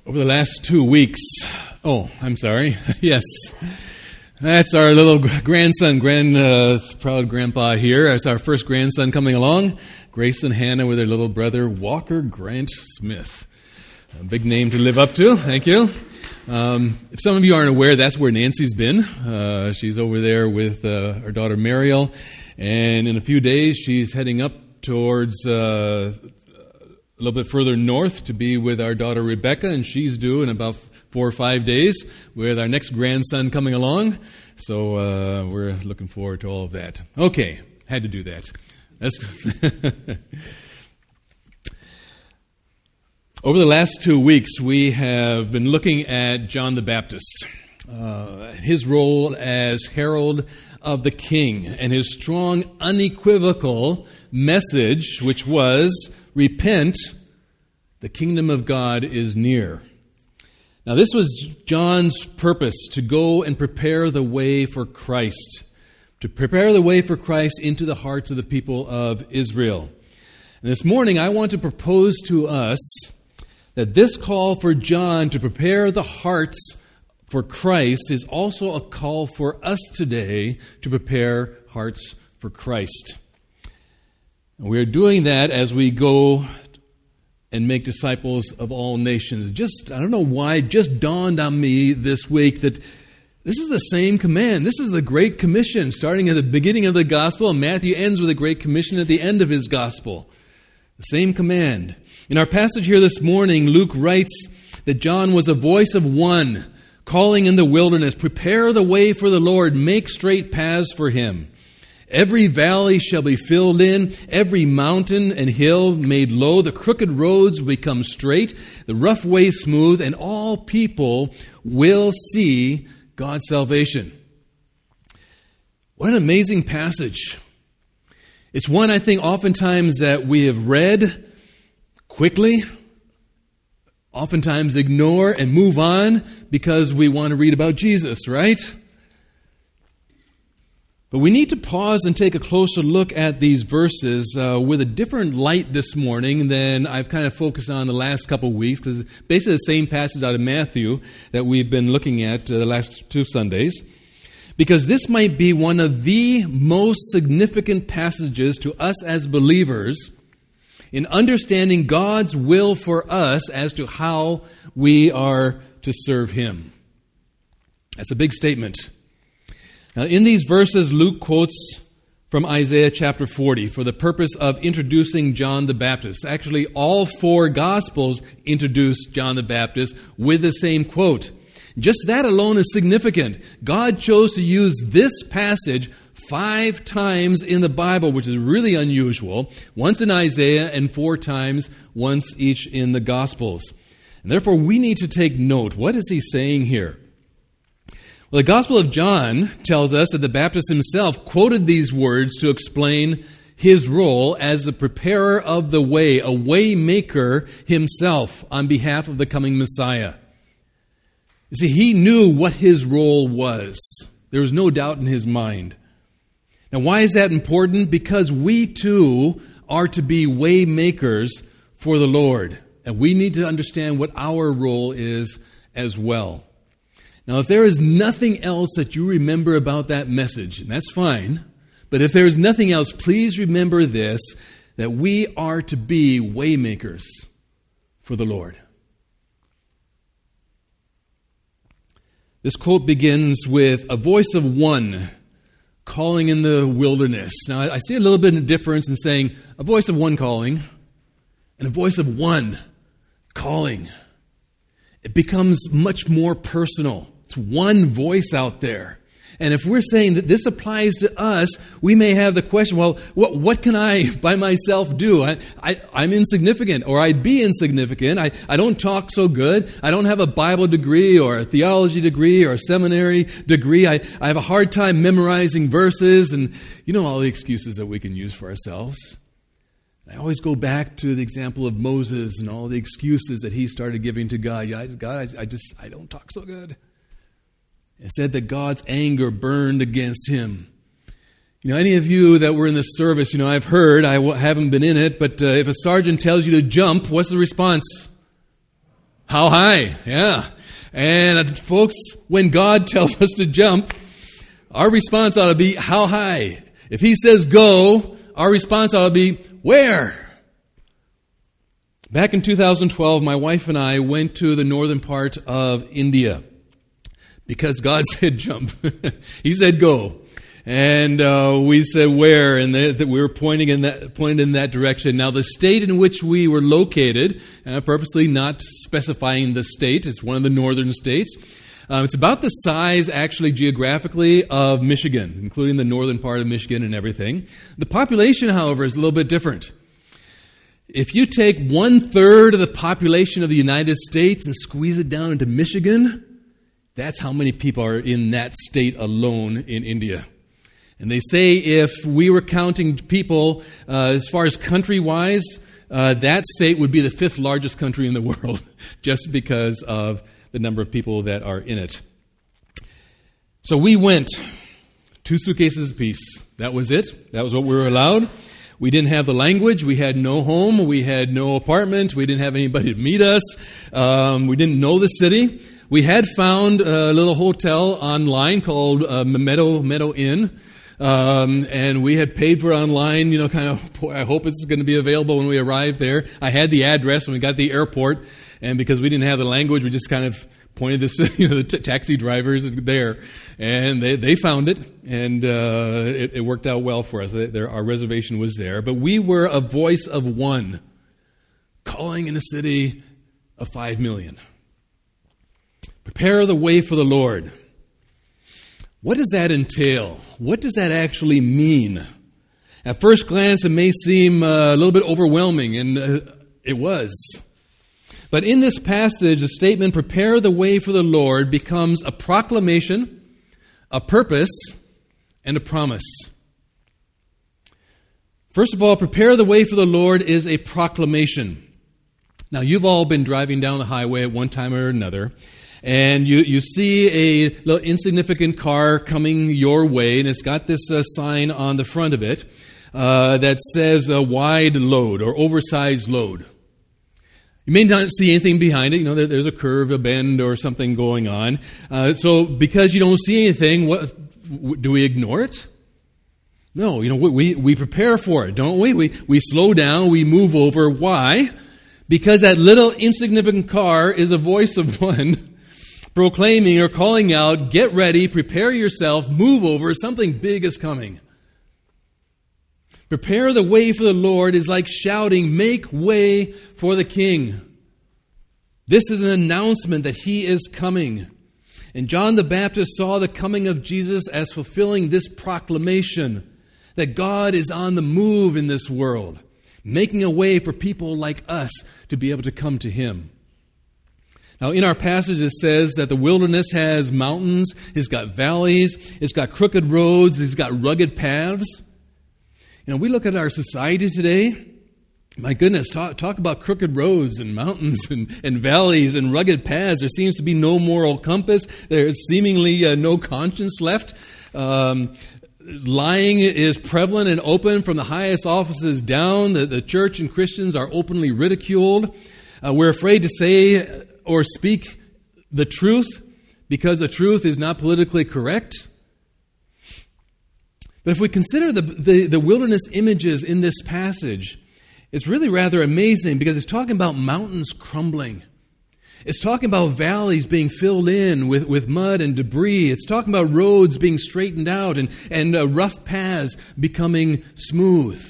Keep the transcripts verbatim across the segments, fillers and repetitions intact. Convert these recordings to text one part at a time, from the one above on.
Over the last two weeks, oh, I'm sorry, yes, that's our little grandson, grand, uh, proud grandpa here. That's our first grandson coming along, Grace and Hannah with their little brother, Walker Grant Smith. A big name to live up to, thank you. Um, if some of you aren't aware, that's where Nancy's been. Uh, she's over there with uh, our daughter Mariel, and in a few days she's heading up towards uh, a little bit further north to be with our daughter Rebecca, and she's due in about four or five days with our next grandson coming along. So uh, we're looking forward to all of that. Okay, had to do that. That's Over the last two weeks, we have been looking at John the Baptist, uh, his role as herald of the King, and his strong, unequivocal message, which was, repent, the kingdom of God is near. Now, this was John's purpose, to go and prepare the way for Christ, to prepare the way for Christ into the hearts of the people of Israel. And this morning, I want to propose to us that this call for John to prepare the hearts for Christ is also a call for us today to prepare hearts for Christ. And we are doing that as we go and make disciples of all nations. Just, I don't know why, it just dawned on me this week that this is the same command. This is the Great Commission, starting at the beginning of the gospel, and Matthew ends with the Great Commission at the end of his gospel. The same command. In our passage here this morning, Luke writes that John was a voice of one, calling in the wilderness, prepare the way for the Lord, make straight paths for him. Every valley shall be filled in, every mountain and hill made low, the crooked roads will become straight, the rough way smooth, and all people will see God's salvation. What an amazing passage. It's one I think oftentimes that we have read quickly, oftentimes ignore and move on because we want to read about Jesus, right? But we need to pause and take a closer look at these verses uh, with a different light this morning than I've kind of focused on the last couple of weeks, because it's basically the same passage out of Matthew that we've been looking at uh, the last two Sundays. Because this might be one of the most significant passages to us as believers in understanding God's will for us as to how we are to serve Him. That's a big statement. Now, in these verses, Luke quotes from Isaiah chapter forty for the purpose of introducing John the Baptist. Actually, all four Gospels introduce John the Baptist with the same quote. Just that alone is significant. God chose to use this passage five times in the Bible, which is really unusual. Once in Isaiah and four times, once each in the Gospels. And therefore, we need to take note. What is he saying here? Well, the Gospel of John tells us that the Baptist himself quoted these words to explain his role as the preparer of the way, a way maker himself on behalf of the coming Messiah. You see, he knew what his role was. There was no doubt in his mind. Now, why is that important? Because we too are to be way makers for the Lord. And we need to understand what our role is as well. Now, if there is nothing else that you remember about that message, and that's fine, but if there is nothing else, please remember this, that we are to be waymakers for the Lord. This quote begins with a voice of one calling in the wilderness. Now, I see a little bit of difference in saying a voice of one calling and a voice of one calling. It becomes much more personal. It's one voice out there. And if we're saying that this applies to us, we may have the question, well, what, what can I by myself do? I, I, I'm insignificant, or I'd be insignificant. I, I don't talk so good. I don't have a Bible degree or a theology degree or a seminary degree. I, I have a hard time memorizing verses, and you know all the excuses that we can use for ourselves. I always go back to the example of Moses and all the excuses that he started giving to God. Yeah, God, I, I just, I don't talk so good. It said that God's anger burned against him. You know, any of you that were in this service, you know, I've heard, I haven't been in it, but uh, if a sergeant tells you to jump, what's the response? How high? Yeah. And uh, folks, when God tells us to jump, our response ought to be, how high? If He says go, our response ought to be, where? Back in two thousand twelve, my wife and I went to the northern part of India because God said jump. He said go. And uh, we said where, and that we were pointing in that pointed in that direction. Now, the state in which we were located, and I'm purposely not specifying the state, it's one of the northern states. Um, it's about the size, actually, geographically, of Michigan, including the northern part of Michigan and everything. The population, however, is a little bit different. If you take one-third of the population of the United States and squeeze it down into Michigan, that's how many people are in that state alone in India. And they say if we were counting people uh, as far as country-wise, uh, that state would be the fifth largest country in the world, just because of the number of people that are in it. So we went, two suitcases apiece. That was it. That was what we were allowed. We didn't have the language. We had no home. We had no apartment. We didn't have anybody to meet us. Um, we didn't know the city. We had found a little hotel online called uh, Meadow Meadow Inn. Um, and we had paid for it online, you know, kind of, boy, I hope it's going to be available when we arrive there. I had the address when we got to the airport, and because we didn't have the language, we just kind of pointed this, you know, the t- taxi drivers there, and they, they found it, and uh, it, it worked out well for us. There, our reservation was there, but we were a voice of one, calling in a city of five million. Prepare the way for the Lord. What does that entail? What does that actually mean? At first glance, it may seem uh, a little bit overwhelming, and uh, it was. But in this passage, the statement, prepare the way for the Lord, becomes a proclamation, a purpose, and a promise. First of all, prepare the way for the Lord is a proclamation. Now, you've all been driving down the highway at one time or another, and you, you see a little insignificant car coming your way, and it's got this uh, sign on the front of it uh, that says a wide load or oversized load. You may not see anything behind it. You know, there, there's a curve, a bend, or something going on. Uh, so because you don't see anything, what do we ignore it? No, you know, we, we prepare for it, don't we? We, we slow down, we move over. Why? Because that little insignificant car is a voice of one proclaiming or calling out, get ready, prepare yourself, move over, something big is coming. Prepare the way for the Lord is like shouting, make way for the King. This is an announcement that He is coming. And John the Baptist saw the coming of Jesus as fulfilling this proclamation that God is on the move in this world, making a way for people like us to be able to come to Him. Now, in our passage, it says that the wilderness has mountains, it's got valleys, it's got crooked roads, it's got rugged paths. You know, we look at our society today, my goodness, talk, talk about crooked roads and mountains and, and valleys and rugged paths. There seems to be no moral compass. There's seemingly uh, no conscience left. Um, lying is prevalent and open from the highest offices down. The, the church and Christians are openly ridiculed. Uh, we're afraid to say or speak the truth because the truth is not politically correct. But if we consider the, the, the wilderness images in this passage, it's really rather amazing because it's talking about mountains crumbling. It's talking about valleys being filled in with, with mud and debris. It's talking about roads being straightened out and, and uh, rough paths becoming smooth.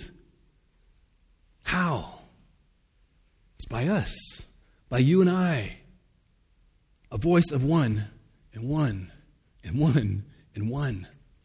How? It's by us, by you and I. A voice of one and one and one and one.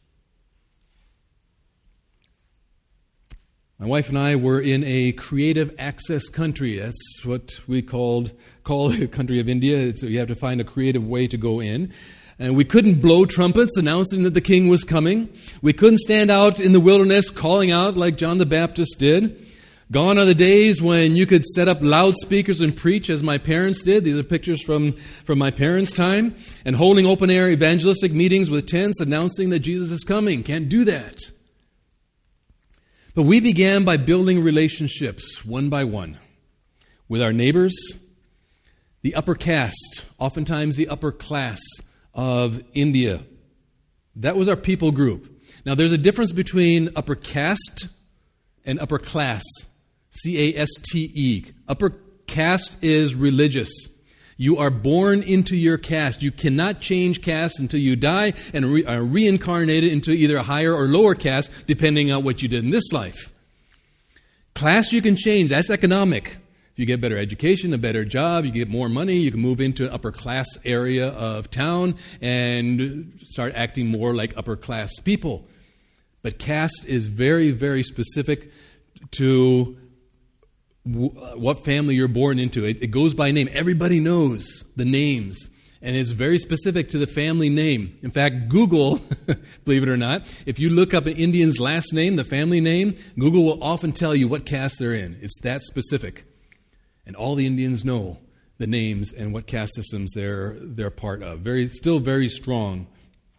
My wife and I were in a creative access country. That's what we called call the country of India. So you have to find a creative way to go in. And we couldn't blow trumpets announcing that the king was coming. We couldn't stand out in the wilderness calling out like John the Baptist did. Gone are the days when you could set up loudspeakers and preach as my parents did. These are pictures from, from my parents' time. And holding open-air evangelistic meetings with tents announcing that Jesus is coming. Can't do that. But we began by building relationships one by one with our neighbors, the upper caste, oftentimes the upper class of India. That was our people group. Now, there's a difference between upper caste and upper class, C A S T E. Upper caste is religious. You are born into your caste. You cannot change caste until you die and re- are reincarnated into either a higher or lower caste, depending on what you did in this life. Class you can change. That's economic. If you get better education, a better job, you get more money, you can move into an upper class area of town and start acting more like upper class people. But caste is very, very specific to what family you're born into. It, it goes by name. Everybody knows the names, and it's very specific to the family name. In fact, Google, believe it or not, if you look up an Indian's last name, the family name, Google will often tell you what caste they're in. It's that specific. And all the Indians know the names and what caste systems they're they're part of. Very, still very strong.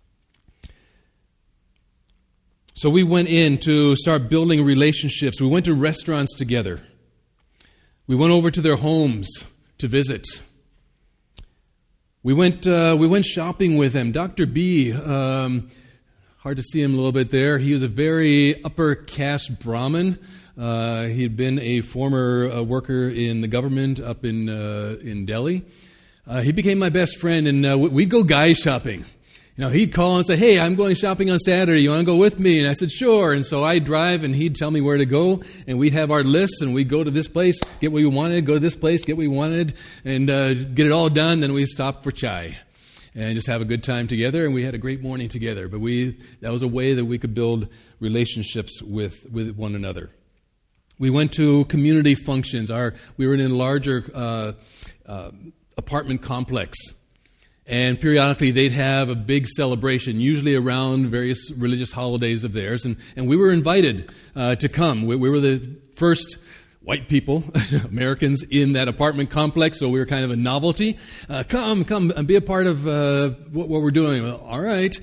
So we went in to start building relationships. We went to restaurants together. We went over to their homes to visit. We went uh, we went shopping with them. Doctor B, um, hard to see him a little bit there. He was a very upper caste Brahmin. Uh, he had been a former uh, worker in the government up in uh, in Delhi. Uh, he became my best friend, and uh, we'd go guy shopping. You know, he'd call and say, "Hey, I'm going shopping on Saturday. You want to go with me?" And I said, "Sure." And so I'd drive, and he'd tell me where to go, and we'd have our lists, and we'd go to this place, get what we wanted, go to this place, get what we wanted, and uh, get it all done. Then we'd stop for chai and just have a good time together, and we had a great morning together. But we that was a way that we could build relationships with, with one another. We went to community functions. Our we were in a larger uh, uh, apartment complex. And periodically they'd have a big celebration, usually around various religious holidays of theirs. And, and we were invited uh, to come. We, we were the first white people, Americans, in that apartment complex, so we were kind of a novelty. Uh, come, come, and be a part of uh, what, what we're doing. Well, all right.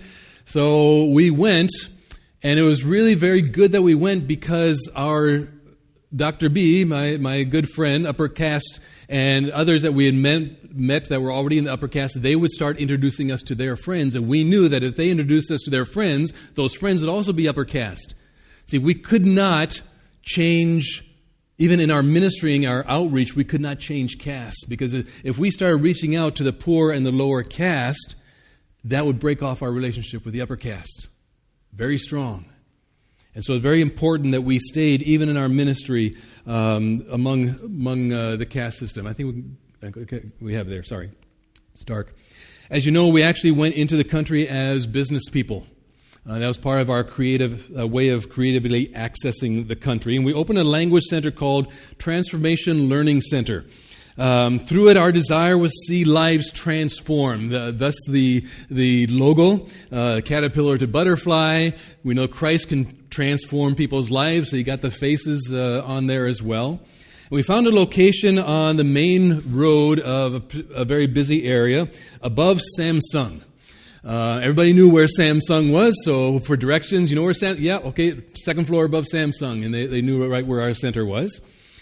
So we went, and it was really very good that we went because our Doctor B, my, my good friend, upper caste, and others that we had met, met that were already in the upper caste, they would start introducing us to their friends. And we knew that if they introduced us to their friends, those friends would also be upper caste. See, we could not change, even in our ministering, our outreach, we could not change caste. Because if we started reaching out to the poor and the lower caste, that would break off our relationship with the upper caste. Very strong. And so it's very important that we stayed, even in our ministry, um, among among uh, the caste system. I think we, okay, we have there, sorry. It's dark. As you know, we actually went into the country as business people. Uh, that was part of our creative uh, way of creatively accessing the country. And we opened a language center called Transformation Learning Center. Um, through it, our desire was to see lives transformed. Uh, thus, the the logo, uh, caterpillar to butterfly. We know Christ can transform people's lives, so you got the faces uh, on there as well. And we found a location on the main road of a, a very busy area above Samsung. Uh, everybody knew where Samsung was, so for directions, you know where Sam? Yeah, okay, second floor above Samsung, and they, they knew right where our center was.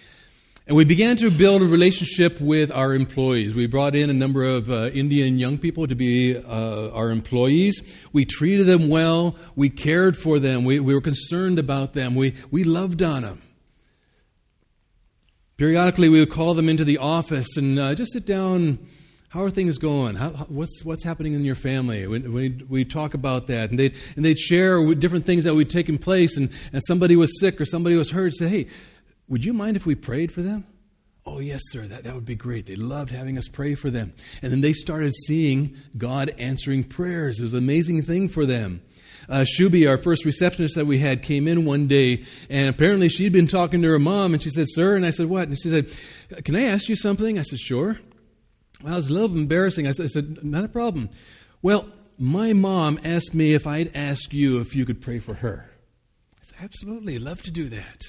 And we began to build a relationship with our employees. We brought in a number of uh, Indian young people to be uh, our employees. We treated them well. We cared for them. We, we were concerned about them. We, we loved on them. Periodically, we would call them into the office and uh, just sit down. How are things going? How, how, what's what's happening in your family? We we we talk about that, and they'd and they'd share different things that would taken place. And, and somebody was sick or somebody was hurt. Say, hey, would you mind if we prayed for them? Oh, yes, sir, that, that would be great. They loved having us pray for them. And then they started seeing God answering prayers. It was an amazing thing for them. Uh, Shubi, our first receptionist that we had, came in one day, and apparently she'd been talking to her mom, and she said, sir, and I said, what? And she said, can I ask you something? I said, sure. Well, it was a little embarrassing. I said, I said, not a problem. Well, my mom asked me if I'd ask you if you could pray for her. I said, absolutely, I'd love to do that.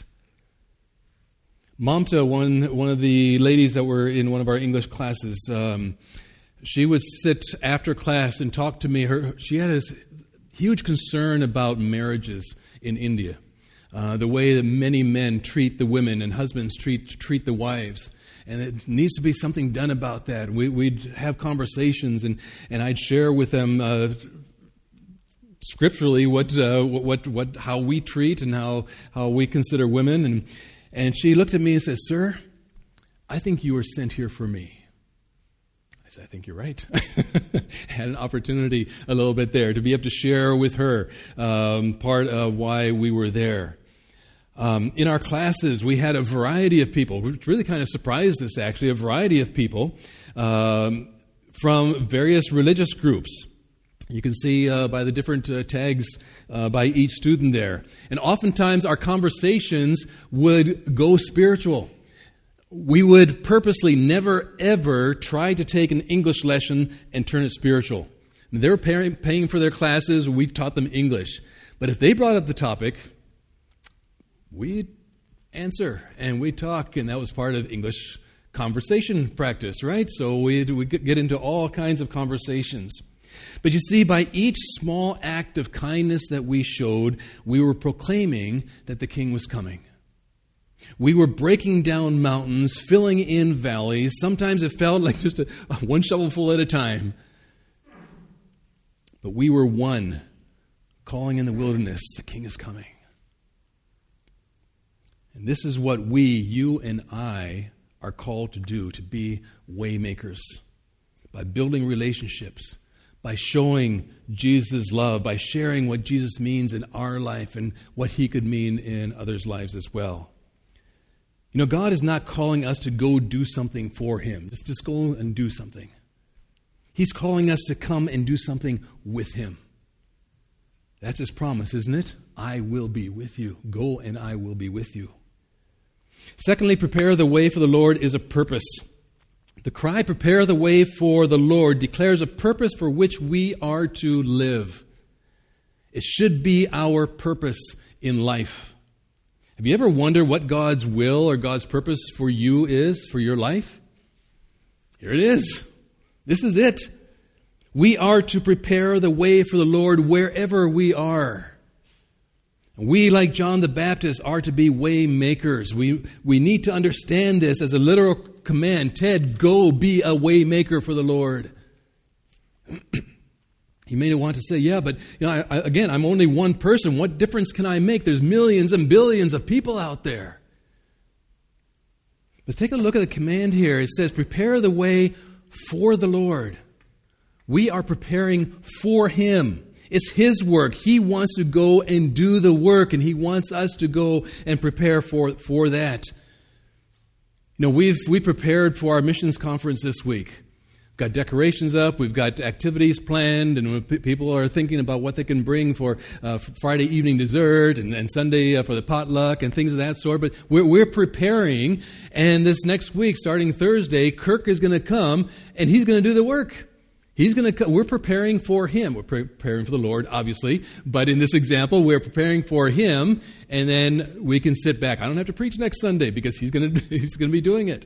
Mamta, one one of the ladies that were in one of our English classes, um, she would sit after class and talk to me. Her she had a huge concern about marriages in India, uh, the way that many men treat the women and husbands treat treat the wives. and it needs to be something done about that. We, we'd have conversations, and, and I'd share with them uh, scripturally what, uh, what, what, how we treat and how, how we consider women. And, and she looked at me and said, "Sir, I think you were sent here for me." I said, "I think you're right." Had an opportunity a little bit there to be able to share with her um, part of why we were there. Um, in our classes, we had a variety of people, which really kind of surprised us actually, a variety of people um, from various religious groups. You can see uh, by the different uh, tags uh, by each student there. And oftentimes our conversations would go spiritual. We would purposely never, ever try to take an English lesson and turn it spiritual. They were paying, paying for their classes. We taught them English. But if they brought up the topic, we'd answer and we'd talk. And that was part of English conversation practice, right? So we'd, we'd get into all kinds of conversations. But you see, by each small act of kindness that we showed, we were proclaiming that the King was coming. We were breaking down mountains, filling in valleys. Sometimes it felt like just a, one shovelful at a time. But we were one, calling in the wilderness, the King is coming. And this is what we, you and I, are called to do, to be waymakers. By building relationships, by showing Jesus' love, by sharing what Jesus means in our life and what he could mean in others' lives as well. You know, God is not calling us to go do something for him. Just, just go and do something. He's calling us to come and do something with him. That's his promise, isn't it? I will be with you. Go and I will be with you. Secondly, prepare the way for the Lord is a purpose. The cry, prepare the way for the Lord, declares a purpose for which we are to live. It should be our purpose in life. Have you ever wondered what God's will or God's purpose for you is, for your life? Here it is. This is it. We are to prepare the way for the Lord wherever we are. We, like John the Baptist, are to be way makers. We, we need to understand this as a literal command. Ted, go be a way maker for the Lord. You may want to say, yeah, but you know, I, I, again, I'm only one person. What difference can I make? There's millions and billions of people out there. But take a look at the command here. It says, prepare the way for the Lord. We are preparing for him. It's his work. He wants to go and do the work, and he wants us to go and prepare for, for that. You know, we've we've prepared for our missions conference this week. We've got decorations up. We've got activities planned, and people are thinking about what they can bring for uh, Friday evening dessert and, and Sunday uh, for the potluck and things of that sort. But we're, we're preparing, and this next week, starting Thursday, Kirk is going to come, and he's going to do the work. He's going to. We're preparing for him. We're preparing for the Lord, obviously. But in this example, we're preparing for him, and then we can sit back. I don't have to preach next Sunday because he's going to. He's going to be doing it.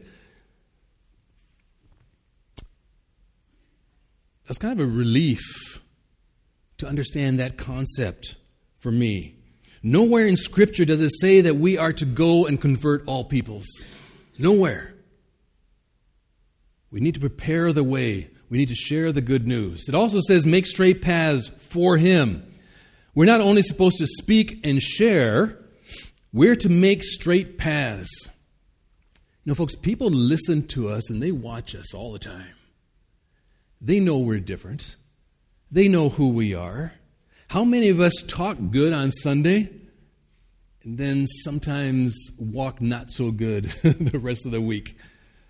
That's kind of a relief to understand that concept for me. Nowhere in Scripture does it say that we are to go and convert all peoples. Nowhere. We need to prepare the way. We need to share the good news. It also says make straight paths for him. We're not only supposed to speak and share, we're to make straight paths. You know, folks, people listen to us and they watch us all the time. They know we're different. They know who we are. How many of us talk good on Sunday and then sometimes walk not so good the rest of the week?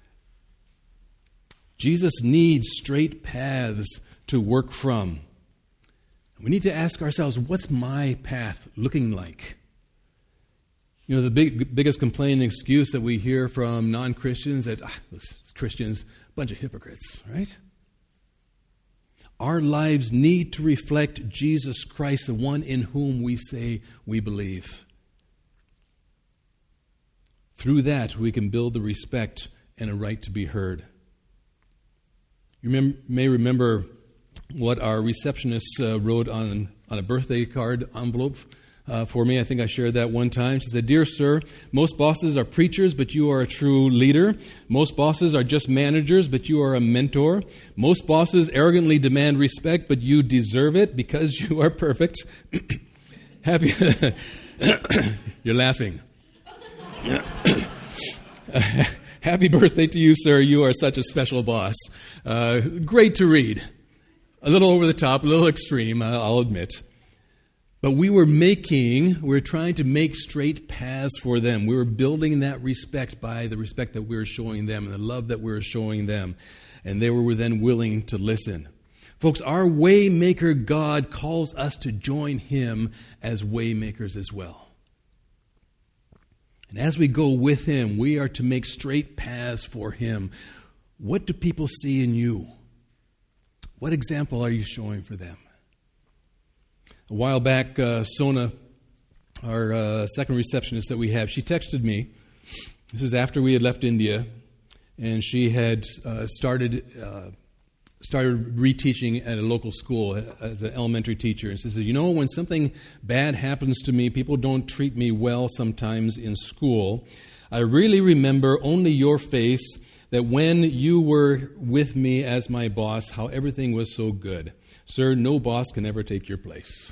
Jesus needs straight paths to work from. We need to ask ourselves, what's my path looking like? You know, the big, biggest complaint and excuse that we hear from non-Christians that ah, Christians, a bunch of hypocrites, right? Our lives need to reflect Jesus Christ, the one in whom we say we believe. Through that, we can build the respect and a right to be heard. You remember, may remember what our receptionist uh, wrote on, on a birthday card envelope uh, for me. I think I shared that one time. She said, "Dear sir, most bosses are preachers, but you are a true leader. Most bosses are just managers, but you are a mentor. Most bosses arrogantly demand respect, but you deserve it because you are perfect." Happy, you're laughing. Happy birthday to you, sir. You are such a special boss. Uh, great to read. A little over the top, a little extreme, I'll admit. But we were making, we were trying to make straight paths for them. We were building that respect by the respect that we were showing them and the love that we were showing them. And they were then willing to listen. Folks, our Waymaker God calls us to join Him as waymakers as well. And as we go with Him, we are to make straight paths for Him. What do people see in you? What example are you showing for them? A while back, uh, Sona, our uh, second receptionist that we have, she texted me. This is after we had left India, and she had uh, started uh, started reteaching at a local school as an elementary teacher. And she says, "You know, when something bad happens to me, people don't treat me well sometimes in school. I really remember only your face, that when you were with me as my boss, how everything was so good. Sir, no boss can ever take your place."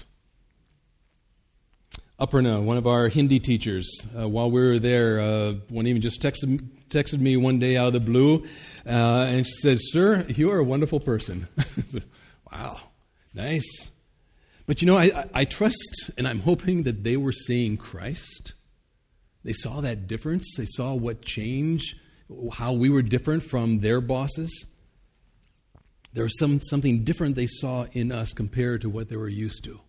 Aparna, one of our Hindi teachers, uh, while we were there, uh, one even just texted, texted me one day out of the blue, uh, and she said, "Sir, you are a wonderful person." Wow, nice. But you know, I, I, I trust and I'm hoping that they were seeing Christ. They saw that difference. They saw what changed, how we were different from their bosses. There was some, something different they saw in us compared to what they were used to.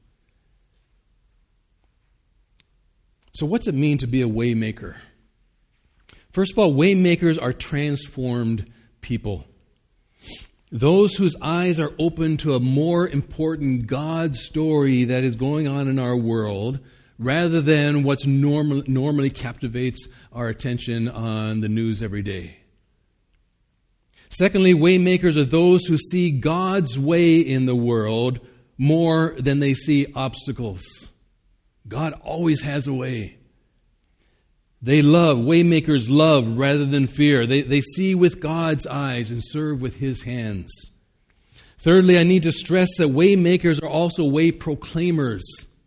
So what's it mean to be a waymaker? First of all, waymakers are transformed people. Those whose eyes are open to a more important God story that is going on in our world, rather than what's normal, normally captivates our attention on the news every day. Secondly, waymakers are those who see God's way in the world more than they see obstacles. God always has a way. They love, waymakers love rather than fear. They, they see with God's eyes and serve with His hands. Thirdly, I need to stress that waymakers are also way proclaimers.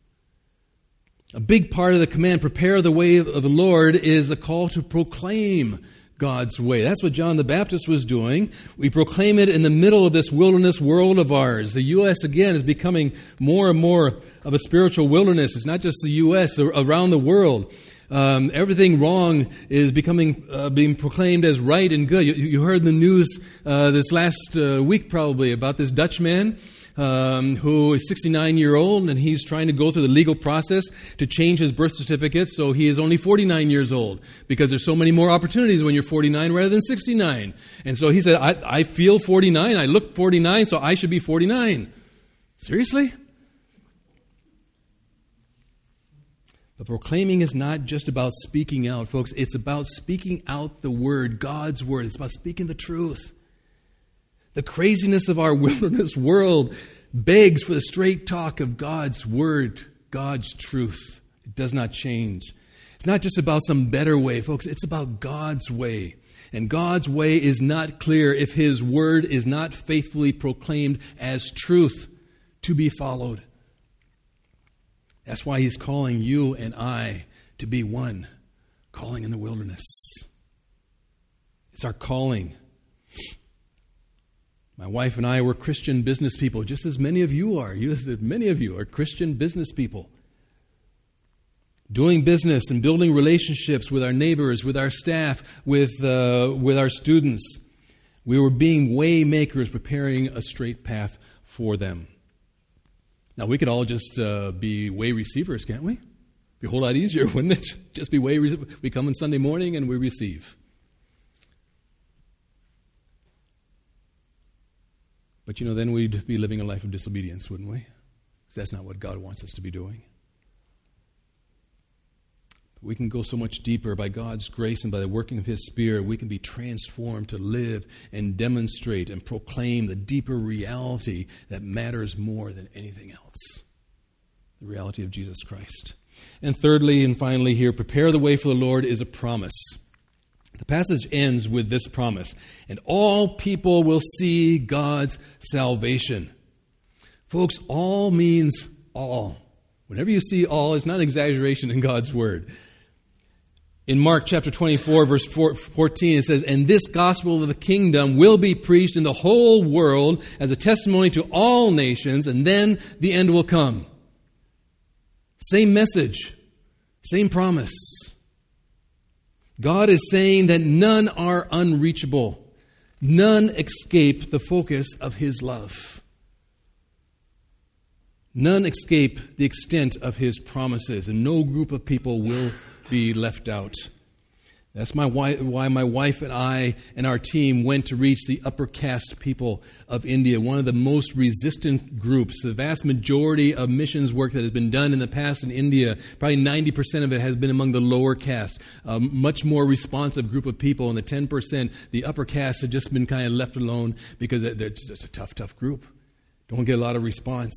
A big part of the command, prepare the way of the Lord, is a call to proclaim God's way. That's what John the Baptist was doing. We proclaim it in the middle of this wilderness world of ours. The U S, again, is becoming more and more of a spiritual wilderness. It's not just the U S, around the world. Um, everything wrong is becoming uh, being proclaimed as right and good. You, you heard in the news uh, this last uh, week probably about this Dutch man Um, who is sixty-nine years old, and he's trying to go through the legal process to change his birth certificate, so he is only forty-nine years old, because there's so many more opportunities when you're forty-nine rather than sixty-nine. And so he said, I, I feel forty-nine, I look forty-nine, so I should be forty-nine. Seriously? But proclaiming is not just about speaking out, folks. It's about speaking out the word, God's word. It's about speaking the truth. The craziness of our wilderness world begs for the straight talk of God's word, God's truth. It does not change. It's not just about some better way, folks. It's about God's way. And God's way is not clear if His word is not faithfully proclaimed as truth to be followed. That's why He's calling you and I to be one, calling in the wilderness. It's our calling. My wife and I were Christian business people, just as many of you are. You, many of you are Christian business people. Doing business and building relationships with our neighbors, with our staff, with, uh, with our students. We were being way makers, preparing a straight path for them. Now, we could all just uh, be way receivers, can't we? It'd be a whole lot easier, wouldn't it? Just be way re- we come on Sunday morning and we receive. But, you know, then we'd be living a life of disobedience, wouldn't we? Because that's not what God wants us to be doing. We can go so much deeper by God's grace and by the working of His Spirit. We can be transformed to live and demonstrate and proclaim the deeper reality that matters more than anything else. the reality of Jesus Christ. And thirdly and finally here, prepare the way for the Lord is a promise. The passage ends with this promise, and all people will see God's salvation. Folks, all means all. Whenever you see all, it's not an exaggeration in God's word. In Mark chapter twenty-four, verse fourteen, it says, and this gospel of the kingdom will be preached in the whole world as a testimony to all nations, and then the end will come. Same message, same promise. God is saying that none are unreachable. None escape the focus of His love. None escape the extent of His promises, and no group of people will be left out. That's my wife, why my wife and I and our team went to reach the upper caste people of India, one of the most resistant groups. The vast majority of missions work that has been done in the past in India, probably ninety percent of it has been among the lower caste, a much more responsive group of people. And the ten percent, the upper caste, have just been kind of left alone because they're just a tough, tough group. Don't get a lot of response.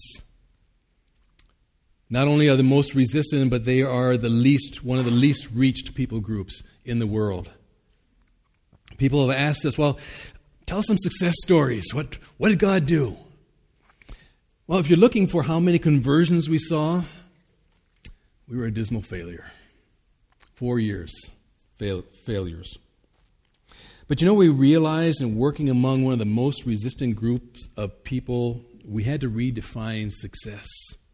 Not only are the most resistant, but they are the least, one of the least reached people groups in the world. People have asked us, well, tell us some success stories. What, what did God do? Well, if you're looking for how many conversions we saw, we were a dismal failure. Four years, fail, failures. But you know, we realized in working among one of the most resistant groups of people, we had to redefine success.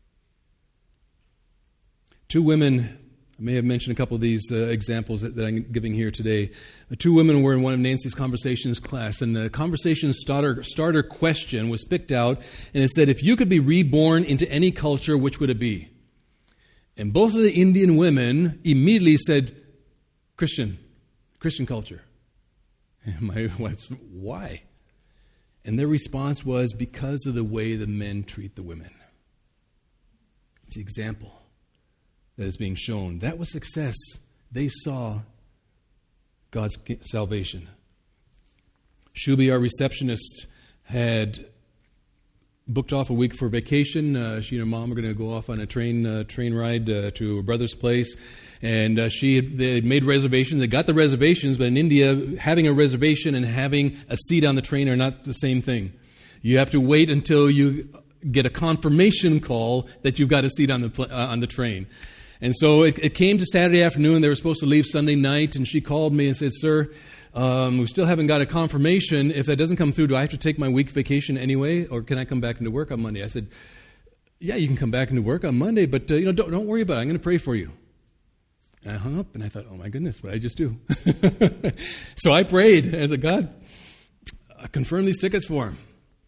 Two women, I may have mentioned a couple of these uh, examples that, that I'm giving here today. Uh, two women were in one of Nancy's conversations class, and the conversation starter, starter question was picked out, and it said, if you could be reborn into any culture, which would it be? And both of the Indian women immediately said, Christian, Christian culture. And my wife said, why? And their response was, because of the way the men treat the women. It's the example that is being shown. That was success. They saw God's salvation. Shubi, our receptionist, had booked off a week for vacation. Uh, she and her mom were going to go off on a train uh, train ride uh, to her brother's place. And uh, she had, they had made reservations. They got the reservations, but in India, having a reservation and having a seat on the train are not the same thing. You have to wait until you get a confirmation call that you've got a seat on the pl- uh, on the train. And so it, it came to Saturday afternoon. They were supposed to leave Sunday night, and she called me and said, sir, um, we still haven't got a confirmation. If that doesn't come through, do I have to take my week vacation anyway, or can I come back into work on Monday? I said, yeah, you can come back into work on Monday, but uh, you know, don't, don't worry about it. I'm going to pray for you. And I hung up, and I thought, oh my goodness, what did I just do? So I prayed. I said, God, I confirm these tickets for him.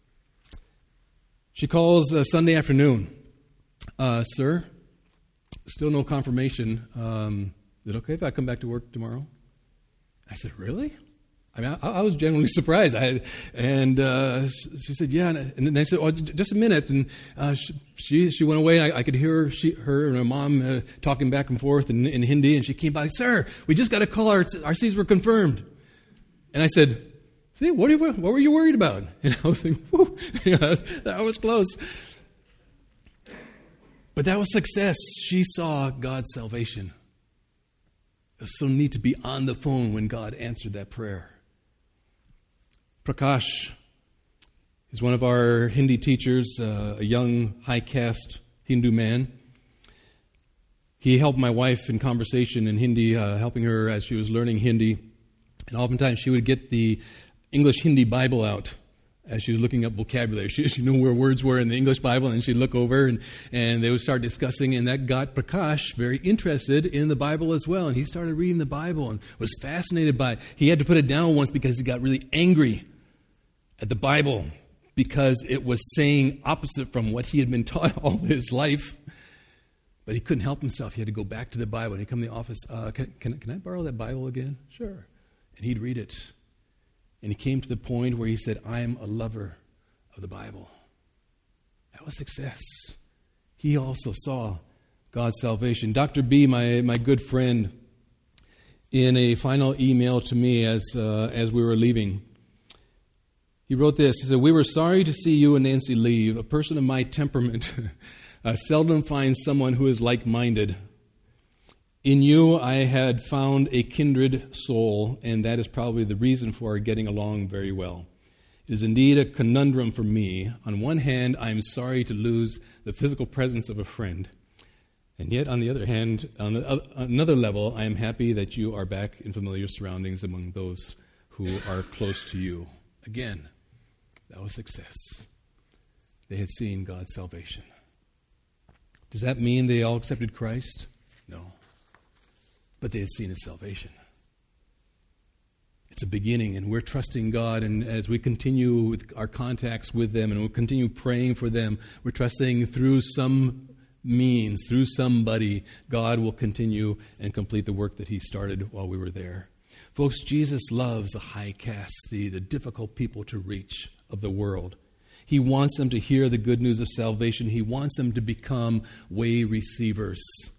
She calls uh, Sunday afternoon. Uh, sir, still no confirmation. Um, is it okay if I come back to work tomorrow? I said, really? I mean, I, I was genuinely surprised. I, and uh, she said, yeah. And then I said, oh, just a minute. And uh, she she went away. I, I could hear her, she, her and her mom uh, talking back and forth in, in Hindi. And she came by, sir, we just got a call. Our, our seats were confirmed. And I said, see, what, are you, what were you worried about? And I was like, whew, that was close. But that was success. She saw God's salvation. It was so neat to be on the phone when God answered that prayer. Prakash is one of our Hindi teachers, uh, a young, high-caste Hindu man. He helped my wife in conversation in Hindi, uh, helping her as she was learning Hindi. And oftentimes she would get the English Hindi Bible out as she was looking up vocabulary. She, she knew where words were in the English Bible, and she'd look over, and, and they would start discussing, and that got Prakash very interested in the Bible as well. And he started reading the Bible and was fascinated by it. He had to put it down once because he got really angry at the Bible because it was saying opposite from what he had been taught all his life. But he couldn't help himself. He had to go back to the Bible. And he'd come to the office, uh, can, can, can I borrow that Bible again? Sure. And he'd read it. And he came to the point where he said, I am a lover of the Bible. That was success. He also saw God's salvation. Doctor B, my, my good friend, in a final email to me as uh, as we were leaving, he wrote this. He said, we were sorry to see you and Nancy leave. A person of my temperament uh, seldom find someone who is like-minded. In you, I had found a kindred soul, and that is probably the reason for our getting along very well. It is indeed a conundrum for me. On one hand, I am sorry to lose the physical presence of a friend. And yet, on the other hand, on, the, on another level, I am happy that you are back in familiar surroundings among those who are close to you. Again, that was success. They had seen God's salvation. Does that mean they all accepted Christ? No. But they had seen His salvation. It's a beginning, and we're trusting God, and as we continue with our contacts with them, and we'll continue praying for them, we're trusting through some means, through somebody, God will continue and complete the work that He started while we were there. Folks, Jesus loves the high caste, the, the difficult people to reach of the world. He wants them to hear the good news of salvation. He wants them to become way receivers.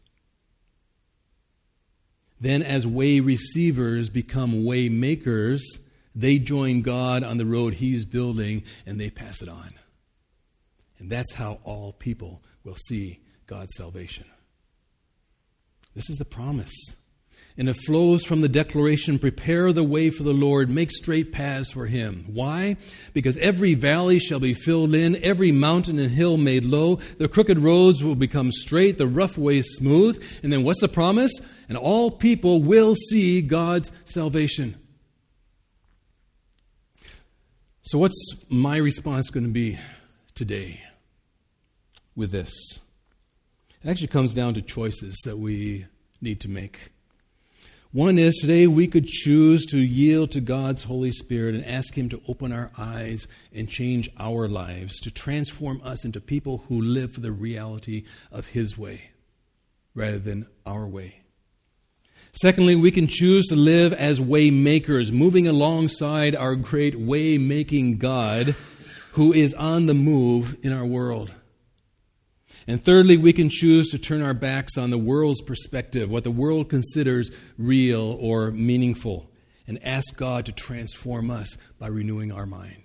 Then as way receivers become way makers, they join God on the road He's building, and they pass it on. And that's how all people will see God's salvation. This is the promise. And it flows from the declaration, prepare the way for the Lord, make straight paths for Him. Why? Because every valley shall be filled in, every mountain and hill made low, the crooked roads will become straight, the rough ways smooth. And then what's the promise? And all people will see God's salvation. So what's my response going to be today with this? It actually comes down to choices that we need to make. One is today we could choose to yield to God's Holy Spirit and ask Him to open our eyes and change our lives, to transform us into people who live for the reality of His way rather than our way. Secondly, we can choose to live as way makers, moving alongside our great way-making God who is on the move in our world. And thirdly, we can choose to turn our backs on the world's perspective, what the world considers real or meaningful, and ask God to transform us by renewing our mind.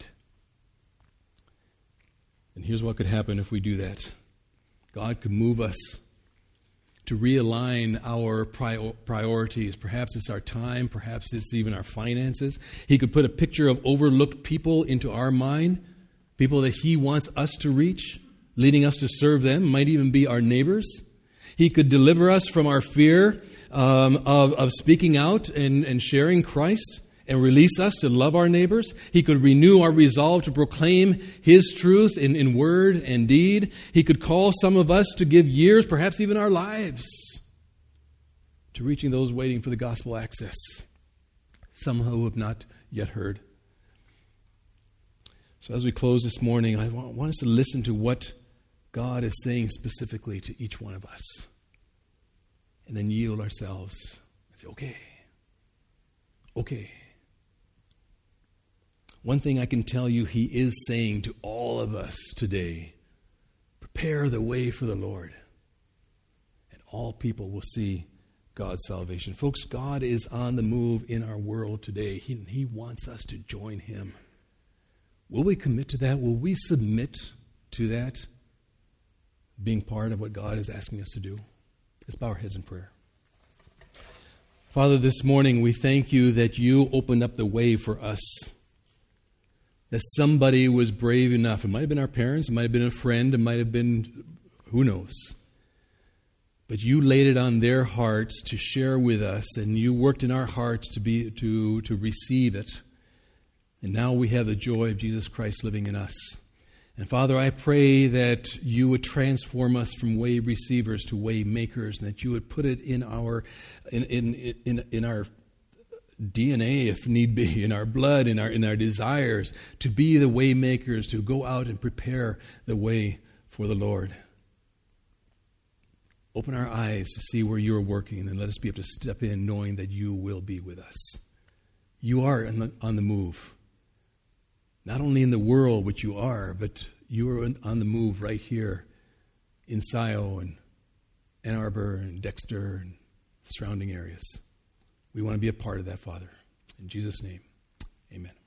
And here's what could happen if we do that. God could move us to realign our priorities. Perhaps it's our time, perhaps it's even our finances. He could put a picture of overlooked people into our mind, people that He wants us to reach, leading us to serve them, might even be our neighbors. He could deliver us from our fear um, of, of speaking out and, and sharing Christ and release us to love our neighbors. He could renew our resolve to proclaim His truth in, in word and deed. He could call some of us to give years, perhaps even our lives, to reaching those waiting for the gospel access, some who have not yet heard. So as we close this morning, I want us to listen to what God is saying specifically to each one of us. And then yield ourselves and say, okay, okay. One thing I can tell you He is saying to all of us today, prepare the way for the Lord. And all people will see God's salvation. Folks, God is on the move in our world today. He, he wants us to join Him. Will we commit to that? Will we submit to that? Being part of what God is asking us to do? Let's bow our heads in prayer. Father, this morning we thank You that You opened up the way for us. That somebody was brave enough. It might have been our parents, it might have been a friend, it might have been who knows. But You laid it on their hearts to share with us, and You worked in our hearts to be to, to receive it. And now we have the joy of Jesus Christ living in us. And Father, I pray that You would transform us from way receivers to way makers, and that You would put it in our in in in, in our D N A, if need be, in our blood, in our in our desires, to be the way makers, to go out and prepare the way for the Lord. Open our eyes to see where You're working, and let us be able to step in knowing that You will be with us. You are on the, on the move. Not only in the world, which You are, but You are on the move right here in Scio and Ann Arbor and Dexter and surrounding areas. We want to be a part of that, Father. In Jesus' name, amen.